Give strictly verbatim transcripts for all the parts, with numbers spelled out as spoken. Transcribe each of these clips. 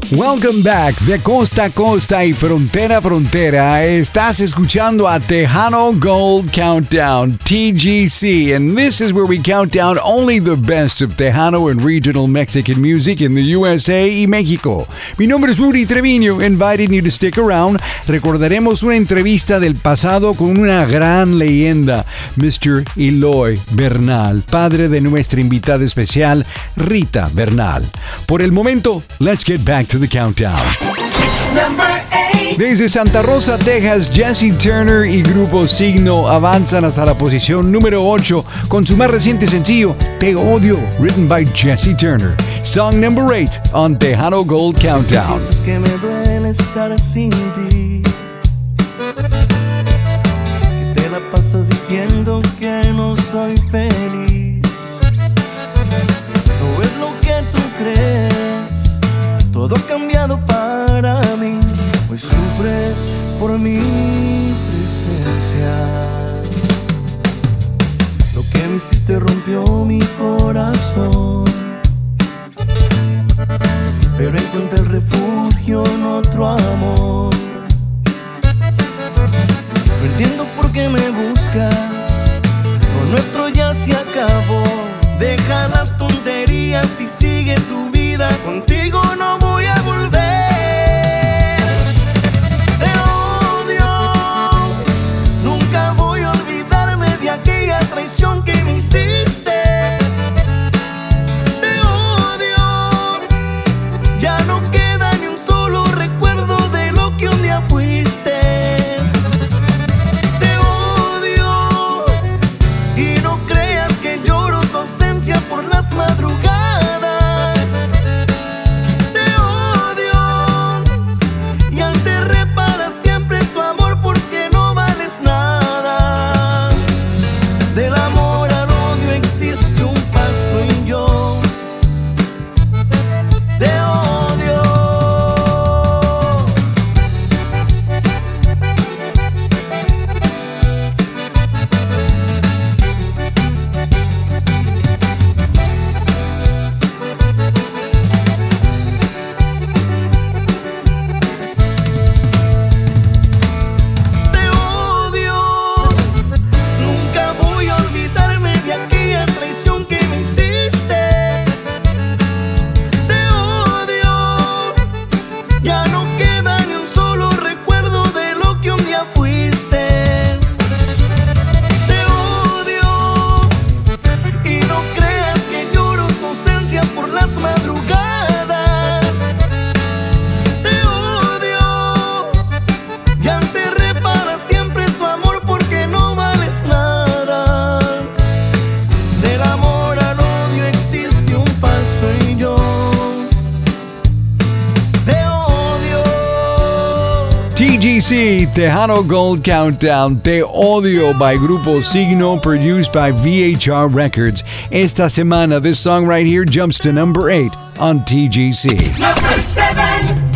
Welcome back de costa a costa y frontera a frontera. Estás escuchando a Tejano Gold Countdown, T G C, and this is where we count down only the best of Tejano and regional Mexican music in the U S A y México. Mi nombre es Rudy Treviño, inviting you to stick around. Recordaremos una entrevista del pasado con una gran leyenda, mister Eloy Bernal, padre de nuestra invitada especial, Rita Bernal. Por el momento, let's get back to the countdown. Desde Santa Rosa, Texas, Jesse Turner y Grupo Signo avanzan hasta la posición número ocho con su más reciente sencillo, Te Odio, written by Jesse Turner. Song number eight on Tejano Gold Countdown. Dices que me duele estar sin ti, que te la pasas diciendo que no soy feliz. No es lo que tú crees, todo ha cambiado para mí. Hoy sufres por mi presencia. Lo que me hiciste rompió mi corazón, pero encontré el refugio en otro amor. No entiendo por qué me buscas, lo nuestro ya se acabó. Deja las tonterías y sigue tu vida, contigo no voy a volver. Te odio, nunca voy a olvidarme de aquella traición que me hiciste. Te odio, ya no queda ni un solo recuerdo de lo que un día fuiste. Te odio, y no creas que lloro tu ausencia por las madrugadas. Te odio, y enterré para siempre tu amor porque no vales nada. Del amor al odio existe un paso y yo te odio. Te odio, nunca voy a olvidarme de aquella traición que me hiciste. Te odio, ya no queda ni un solo recuerdo de lo que un día fuiste. Te odio, y no creas que lloro tu ausencia por las madrugadas. Te odio, ya enterré para siempre tu amor porque no vales nada. Del amor al odio existe un paso y yo te odio. T G C, Tejano Gold Countdown, Te Odio by Grupo Signo, produced by V H R Records. Esta semana, this song right here jumps to number eight on T G C. Number seven.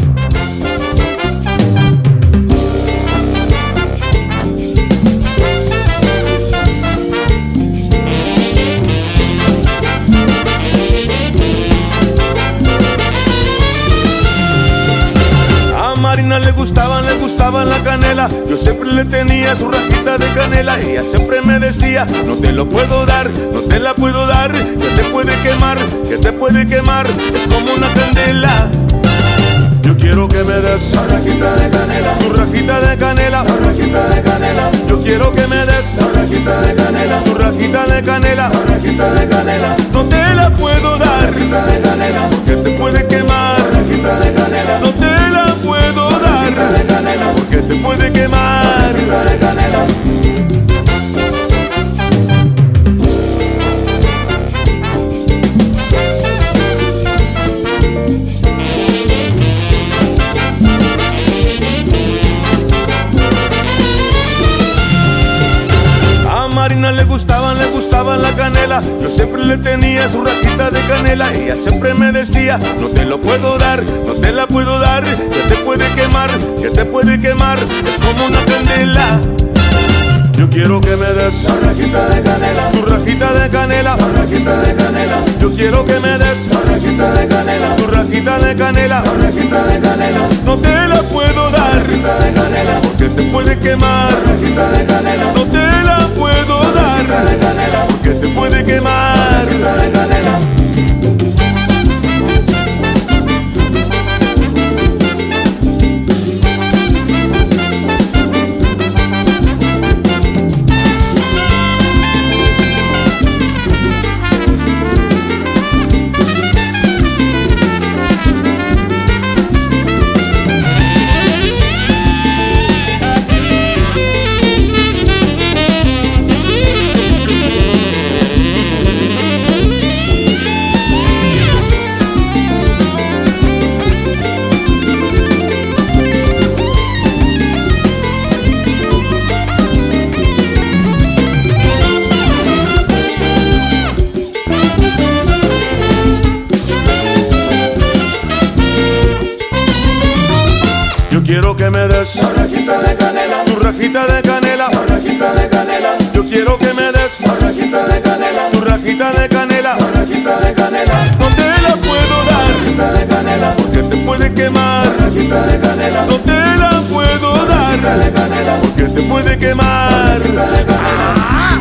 A Marina le gustaban, le gustaban la canela. Yo siempre le tenía su rajita de canela. Ella siempre me decía, no te lo puedo dar, no te la puedo dar, que te puede quemar, que te puede quemar, es como una candela. Yo quiero que me des La rajita de canela, tu rajita de canela. la rajita de canela, Yo quiero que me des la rajita de canela, tu rajita de canela. la rajita de canela, No te la puedo la dar, rajita de canela, que te puede quemar. la rajita de canela, No te la puedo la rajita dar, de canela, porque te puede quemar. la rajita de canela. A Marina le gustaban, le gustaban la canela. Yo siempre le tenía su rajita de canela. Ella siempre me decía, no te lo puedo dar, no te la puedo dar, que te puede quemar, que te puede quemar, es como una candela. Yo quiero que me des La rajita de canela, tu rajita de canela. la rajita de canela, Yo quiero que me des la rajita de canela, tu rajita rajita de canela, la rajita de canela, no te la puedo dar, rajita de canela, porque te puede quemar. la rajita de canela, No te la puedo rajita de dar, canela, porque te puede quemar. rajita de canela. Yo quiero que me des La rajita de canela, tu rajita de canela. la rajita de canela, Yo quiero que me des la rajita de canela, tu rajita de canela. la rajita de canela, No te la puedo dar, rajita de canela, porque te puede quemar. rajita de canela, No te la puedo rajita dar, de canela, porque te puede quemar. rajita de canela.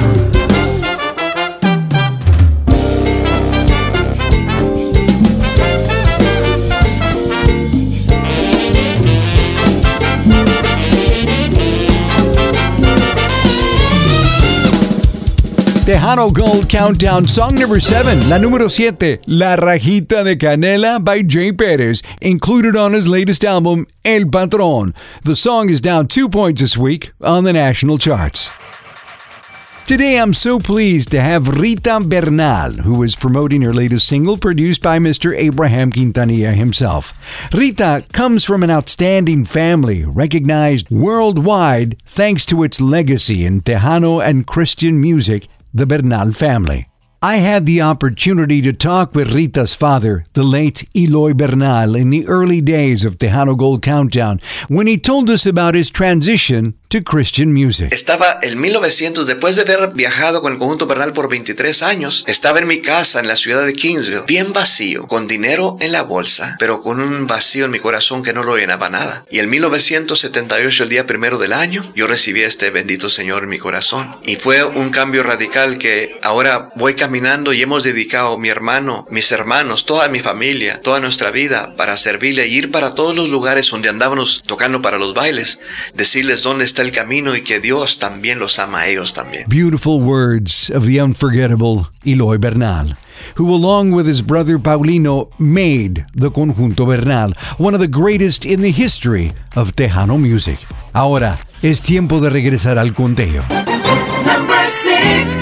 Tejano Gold Countdown, song number seven, la número siete, La Rajita de Canela by Jay Perez, included on his latest album, El Patrón. The song is down two points this week on the national charts. Today, I'm so pleased to have Rita Bernal, who is promoting her latest single produced by Mister Abraham Quintanilla himself. Rita comes from an outstanding family, recognized worldwide thanks to its legacy in Tejano and Christian music, the Bernal family. I had the opportunity to talk with Rita's father, the late Eloy Bernal, in the early days of Tejano Gold Countdown, when he told us about his transition to Christian music. Estaba en mil novecientos, después de haber viajado con el conjunto Bernal por veintitrés años, estaba en mi casa en la ciudad de Kingsville, bien vacío, con dinero en la bolsa, pero con un vacío en mi corazón que no lo llenaba nada. Y en mil novecientos setenta y ocho, el día primero del año, yo recibí a este bendito Señor en mi corazón. Y fue un cambio radical que ahora voy caminando y hemos dedicado mi hermano, mis hermanos, toda mi familia, toda nuestra vida para servirle e ir para todos los lugares donde andábamos tocando para los bailes, decirles dónde está el camino y que Dios también los ama a ellos también. Beautiful words of the unforgettable Eloy Bernal, who along with his brother Paulino made the Conjunto Bernal, one of the greatest in the history of Tejano music. Ahora es tiempo de regresar al conteo. Number six.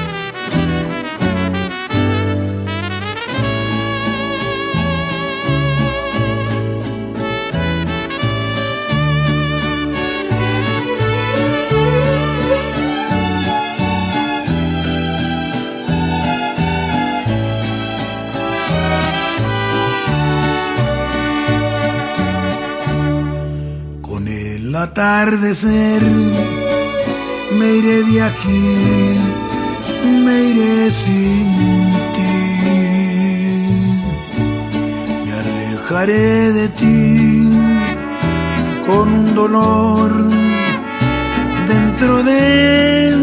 Al atardecer me iré de aquí, me iré sin ti, me alejaré de ti con un dolor dentro de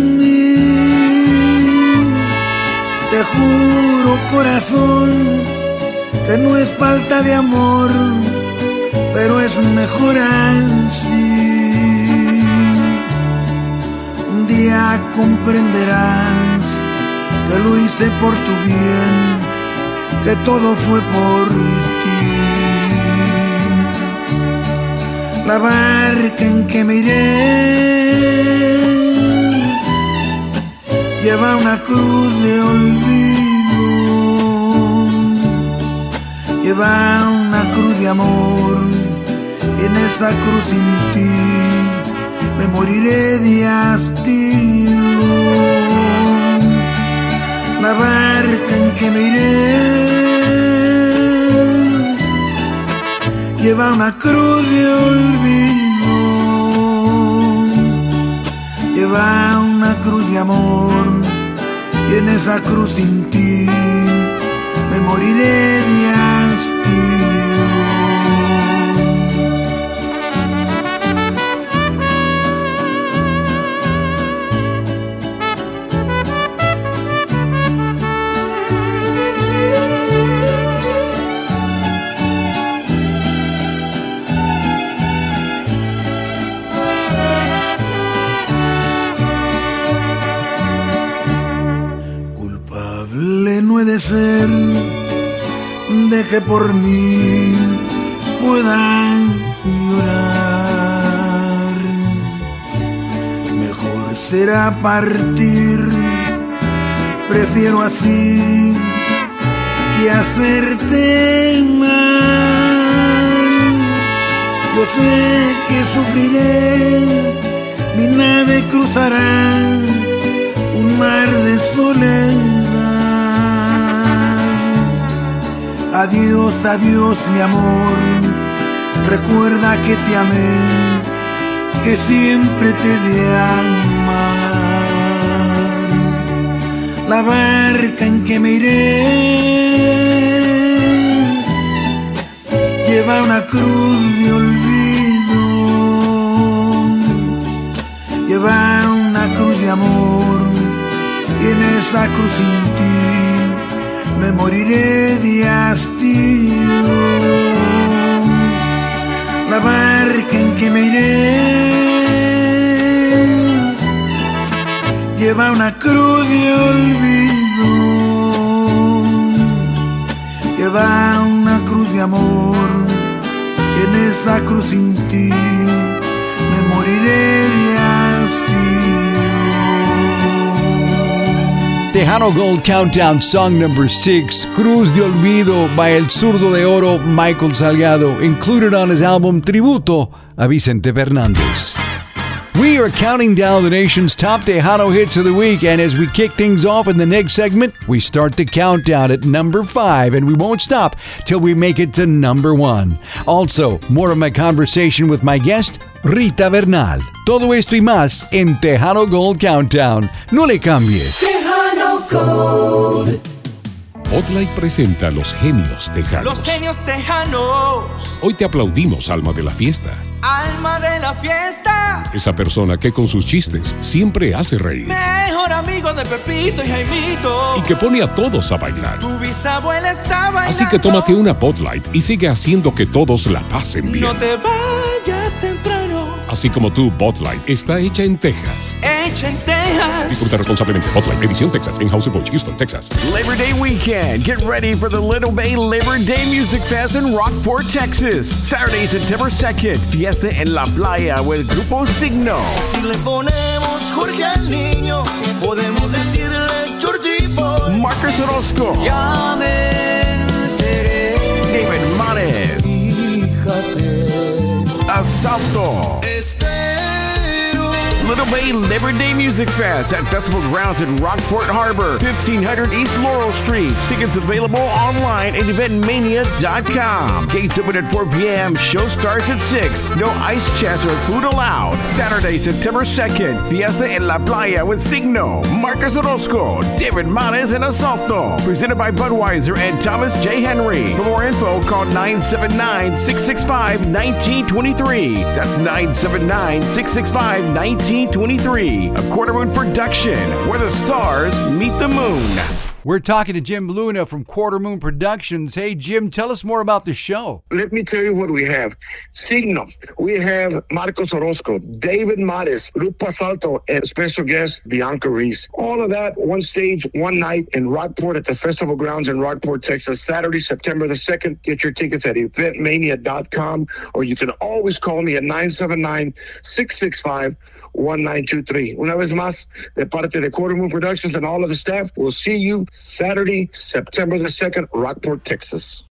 mí. Te juro, corazón, que no es falta de amor, pero es mejor así. Un día comprenderás que lo hice por tu bien, que todo fue por ti. La barca en que me iré lleva una cruz de olvido, lleva una cruz de amor, y en esa cruz sin ti me moriré de hastío. La barca en que me iré lleva una cruz de olvido, lleva una cruz de amor, y en esa cruz sin ti me moriré de hastío. de que por mí puedan llorar. Mejor será partir, prefiero así que hacerte mal. Yo sé que sufriré, mi nave cruzará un mar de soledad. Adiós, adiós mi amor, recuerda que te amé, que siempre te di a amar. La barca en que me iré lleva una cruz de olvido, lleva una cruz de amor, y en esa cruz sin ti me moriré de hastío. La barca en que me iré lleva una cruz de olvido, lleva una cruz de amor, y en esa cruz sin ti me moriré de hastío. Tejano Gold Countdown song number six, Cruz de Olvido by El Zurdo de Oro, Michael Salgado, included on his album Tributo a Vicente Fernández. We are counting down the nation's top Tejano hits of the week, and as we kick things off in the next segment, we start the countdown at number five, and we won't stop till we make it to number one. Also, more of my conversation with my guest, Rita Bernal. Todo esto y más en Tejano Gold Countdown. No le cambies. Tejano Gold. Bud Light presenta Los Genios Tejanos. Los genios tejanos, Hoy te aplaudimos, alma de la fiesta. alma de la fiesta, Esa persona que con sus chistes siempre hace reír mejor amigo de Pepito y Jaimito. y que pone a todos a bailar. Tu bisabuela está bailando. Así que tómate una Bud Light y sigue haciendo que todos la pasen bien. No te vayas temprano, Así como tú, Bud Light está hecha en Texas. hecha en Texas. Disfruta responsablemente. Bud Light, edición Texas, en House Boys, Houston, Texas. Labor Day weekend. Get ready for the Little Bay Labor Day Music Fest in Rockport, Texas. Saturday, September second. Fiesta en la playa with Grupo Signo. Si le ponemos Jorge al niño, podemos decirle Georgie Boy. Marcus Orozco. Ya me enteré. David Mares. Fíjate. Asalto. Espero. Little Bay Labor Day Music Fest at Festival Grounds in Rockport Harbor, fifteen hundred East Laurel Street. Tickets available online at event mania dot com. Gates open at four p.m. Show starts at six. No ice chests or food allowed. Saturday, September second. Fiesta en la Playa with Signo, Marcus Orozco, David Mares, and Asalto. Presented by Budweiser and Thomas J. Henry. For more info, call nine seven nine, six six five, one nine two three. That's nine seven nine, six six five, one nine two three. A Quarter Moon production, where the stars meet the moon. We're talking to Jim Luna from Quarter Moon Productions. Hey, Jim, tell us more about the show. Let me tell you what we have. Signo. We have Marcos Orozco, David Mares, Grupo Asalto, and special guest Bianca Reese. All of that, one stage, one night in Rockport at the Festival Grounds in Rockport, Texas, Saturday, September the second. Get your tickets at event mania dot com, or you can always call me at nine seven nine, six six five, one nine two three. Una vez más, de parte de Quarter Moon Productions and all of the staff, we'll see you Saturday, September the second, Rockport, Texas.